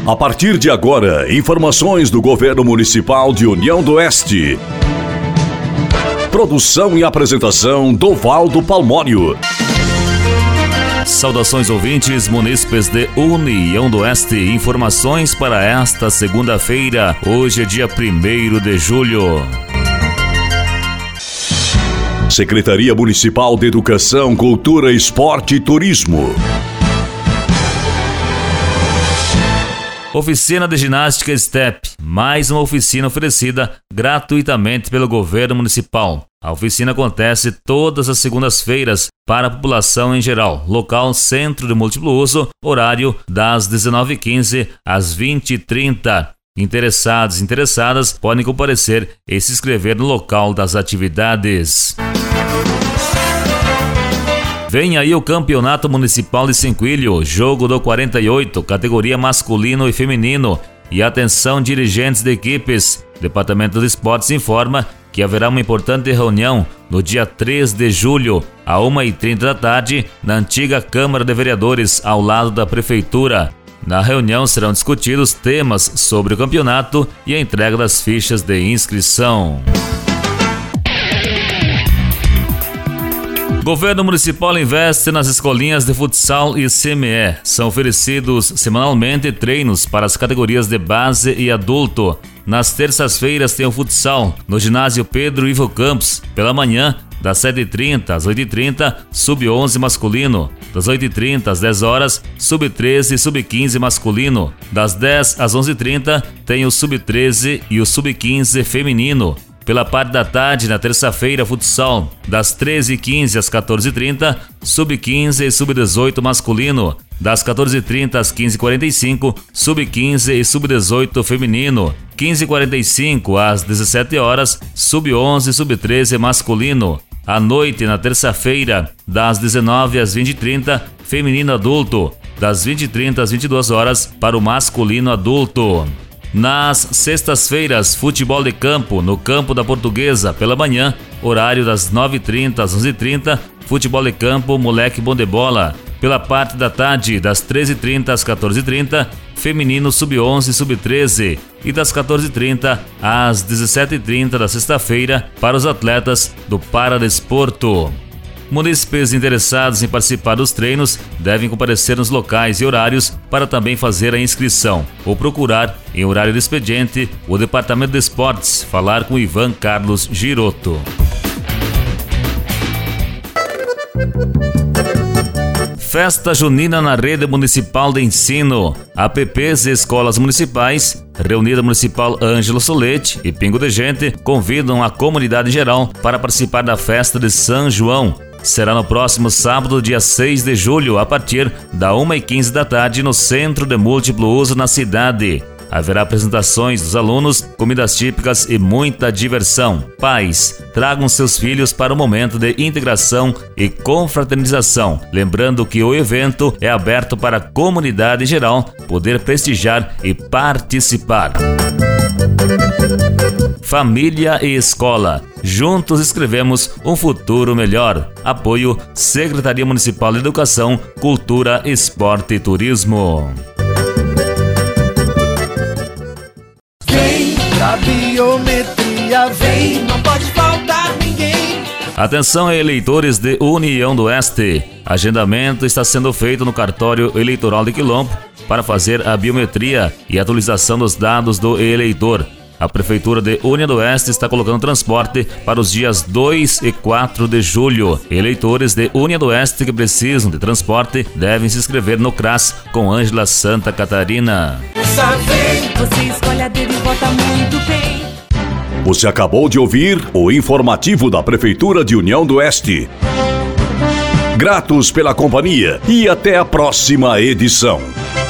A partir de agora, informações do Governo Municipal de União do Oeste. Produção e apresentação Dovaldo Palmório. Saudações ouvintes munícipes de União do Oeste. Informações para esta segunda-feira. Hoje é dia 1º de julho. Secretaria Municipal de Educação, Cultura, Esporte e Turismo. Oficina de Ginástica STEP. Mais uma oficina oferecida gratuitamente pelo Governo Municipal. A oficina acontece todas as segundas-feiras para a população em geral. Local Centro de Múltiplo Uso, horário das 19h15 às 20h30. Interessados e interessadas podem comparecer e se inscrever no local das atividades. Vem aí o Campeonato Municipal de Cinquilho, jogo do 48, categoria masculino e feminino. E atenção, dirigentes de equipes, Departamento de Esportes informa que haverá uma importante reunião no dia 3 de julho, às 1h30 da tarde, na antiga Câmara de Vereadores, ao lado da Prefeitura. Na reunião serão discutidos temas sobre o campeonato e a entrega das fichas de inscrição. Governo Municipal investe nas escolinhas de futsal e CME. São oferecidos semanalmente treinos para as categorias de base e adulto. Nas terças-feiras tem o futsal no ginásio Pedro Ivo Campos, pela manhã, das 7h30 às 8h30, sub-11 masculino. Das 8h30 às 10 horas, sub-13 e sub-15 masculino. Das 10 às 11h30 tem o sub-13 e o sub-15 feminino. Pela parte da tarde, na terça-feira, futsal, das 13h15 às 14h30, sub-15 e sub-18 masculino. Das 14h30 às 15h45, sub-15 e sub-18 feminino. 15h45 às 17 horas, sub-11 e sub-13 masculino. À noite, na terça-feira, das 19h às 20h30, feminino adulto. Das 20h30 às 22 horas, para o masculino adulto. Nas sextas-feiras, futebol de campo, no campo da Portuguesa, pela manhã, horário das 9h30 às 11h30, futebol de campo, moleque bom de bola. Pela parte da tarde, das 13h30 às 14h30, feminino sub-11 e sub-13. E das 14h30 às 17h30 da sexta-feira, para os atletas do Paradesporto. Munícipes interessados em participar dos treinos devem comparecer nos locais e horários para também fazer a inscrição ou procurar, em horário de expediente, o Departamento de Esportes, falar com Ivan Carlos Giroto. Festa Junina na Rede Municipal de Ensino. APPs e escolas municipais, Reunida Municipal Ângelo Solete e Pingo de Gente convidam a comunidade geral para participar da festa de São João. Será no próximo sábado, dia 6 de julho, a partir da 1h15 da tarde, no Centro de Múltiplo Uso na cidade. Haverá apresentações dos alunos, comidas típicas e muita diversão. Pais, tragam seus filhos para o momento de integração e confraternização. Lembrando que o evento é aberto para a comunidade em geral poder prestigiar e participar. Família e escola. Juntos escrevemos um futuro melhor. Apoio Secretaria Municipal de Educação, Cultura, Esporte e Turismo. Vem pra biometria, vem, não pode faltar ninguém. Atenção, eleitores de União do Oeste. Agendamento está sendo feito no cartório eleitoral de Quilombo para fazer a biometria e atualização dos dados do eleitor. A Prefeitura de União do Oeste está colocando transporte para os dias 2 e 4 de julho. Eleitores de União do Oeste que precisam de transporte devem se inscrever no CRAS com Ângela Santa Catarina. Você escolhe a dele e vota muito bem. Você acabou de ouvir o informativo da Prefeitura de União do Oeste. Gratos pela companhia e até a próxima edição.